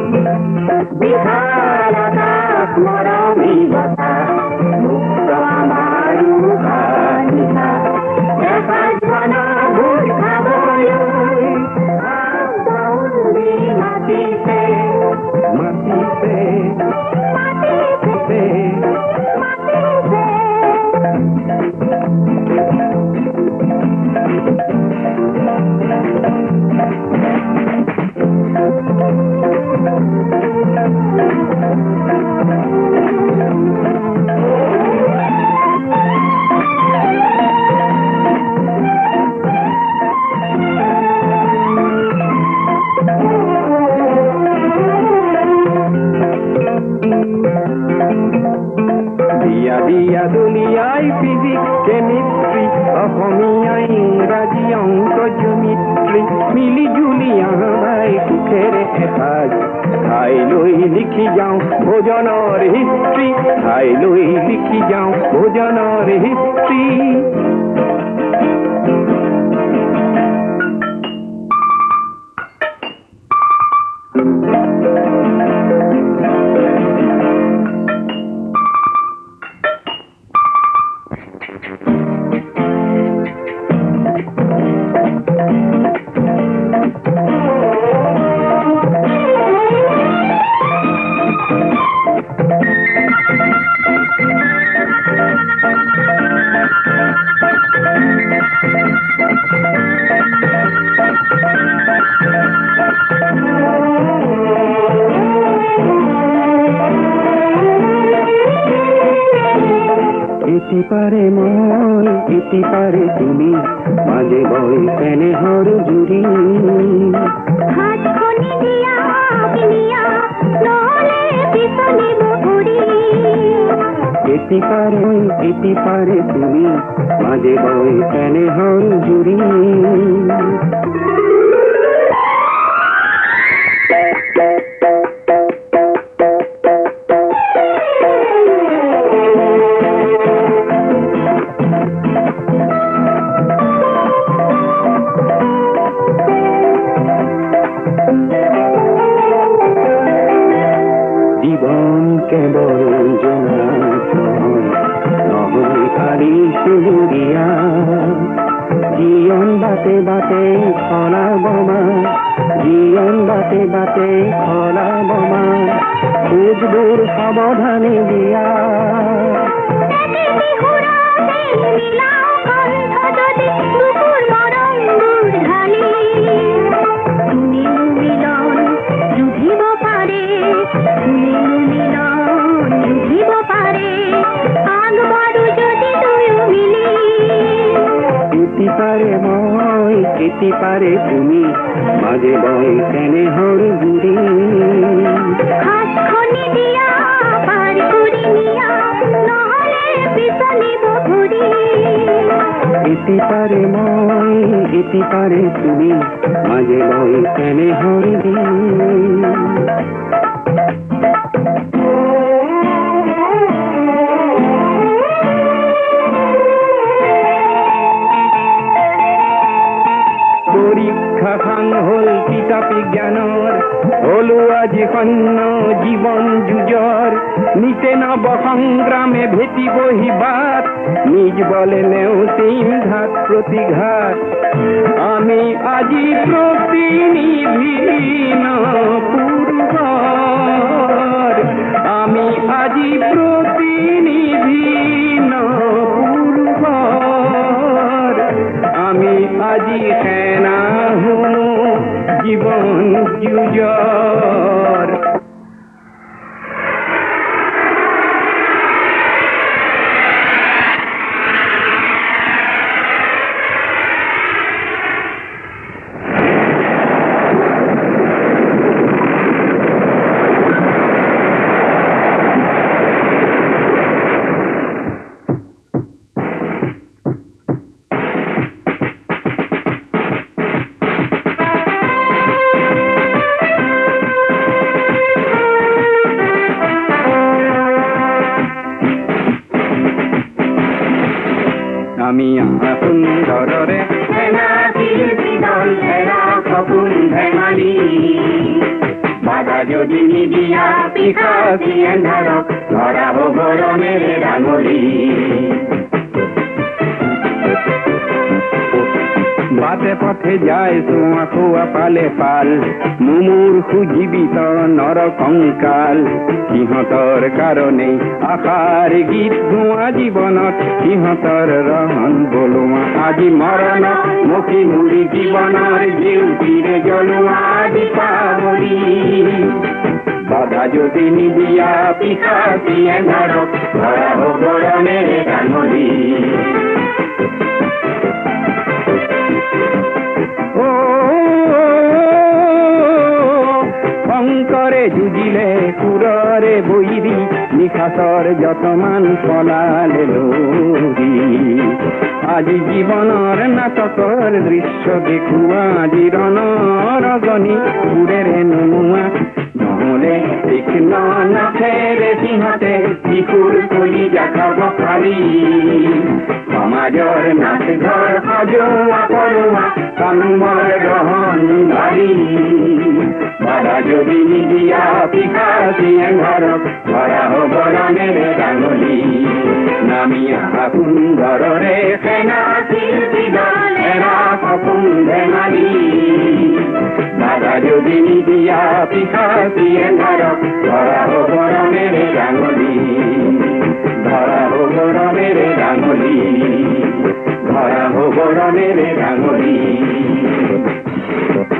বিশাল আকাশ মৰমী বতাহ মুক্ত আমাৰ নিশা এসাঁজ ভোজ খাবলৈ মাতিছে মাতিছে মাতিছে বিয়া দুলিয়াই ফিজিক কেমিষ্ট্রি অসমীয়া ইংৰাজী অংক জ্যোমিত্ৰী মিলি জুলি আহাই সুখেৰে এসাঁজ খাই লৈ লিখি যাওঁ ভোজনৰ হিষ্ট্ৰী খাই লৈ লিখি যাওঁ ভোজনৰ হিষ্ট্ৰী পারে মই এটি পারে তুমি মাঝে বই পেনে হর জুড়ি হাতখনি দিয়া পিনিয়া নহলে পিছনে বগুড়ি এটি পারে তুমি মাঝে বই পেনে হর জুড়ি জীবন কেবল নহয় খালি চুবুৰীয়া জীবন বাটে বাটে খলা বোমা জীবন বাটে বাটে খলা বোমা খোঁজবোৰ সাৱধানে দিয়া কেতি পারে তুমি মাঝে বই কেনে হর জুড়ি হাতখনি দিয়া পার করে নিয়া নহলে পিছনে বগুড়ি এতি পারে তুমি মাঝে বই কেনে হর জুড়ি খান হল কিতাপ বিজ্ঞানৰ হলো আজি সৈন্য জীৱন যুঁজৰ নিতে নব সংগ্ৰামে ভেটিব হিবাত নিজ বলে নেওচিম ঘাত প্ৰতিঘাত আমি আজি প্ৰতিনিধি পুৰুষৰ আমি আজি প্ৰতিনিধি পুৰুষৰ আমি আজি সেনা শুনো জীবন যুঁজৰ আমি সুন্দররে বাধা যদি নিদিয়া পিশাচি এন্ধাৰক ধৰা হ'ব ৰমেৰে ডাঙৰি বাটে পথে যায় চোৱা খোৱা পালে পাল মুমূৰ্ষু জীৱিত নৰ কংকাল সিহঁতৰ কাৰণে আশাৰ গীত গোৱা জীৱনত সিহঁতৰ ৰহন বলোৱা আজি মৰণত মুখি মুৰি জীৱনৰ জেউতিৰে জ্বলোৱা দীপাৱলী বাধা যদি নিদিয়া পিশাচি এন্ধাৰক ধৰা হ'ব ৰমেৰে ডাঙৰি শংকৰে যুঁজিলে সুৰৰে বৈৰী নিশাচৰ যতমান পলালে লৰি আজি জীৱনৰ নাটকৰ দৃশ্য দেখুৱা জিৰণৰ গণি সুৰেৰে নোমোৱা নহলে তীক্ষ্ণ নখেৰে সিহঁতে শিশুৰ কলি দেখাব পাৰি সমাজৰ নাচ ঘৰ সজোৱা পৰোৱা কামৰ গ্ৰহণ ভাৰী বাধা যদি নিদিয়া পিশাচি এন্ধাৰক ধৰা হ'ব ৰমেৰে ডাঙৰি নামি আহা সুন্দৰৰে সেনা শিল্পী দল এৰা সপোন ধেমালি বাধা যদি নিদিয়া পিশাচি এন্ধাৰক ধৰা হ'ব ৰমেৰে ডাঙৰি ধৰা হ'ব ৰমেৰে ডাঙৰি ধৰা হ'ব ৰমেৰে ডাঙৰি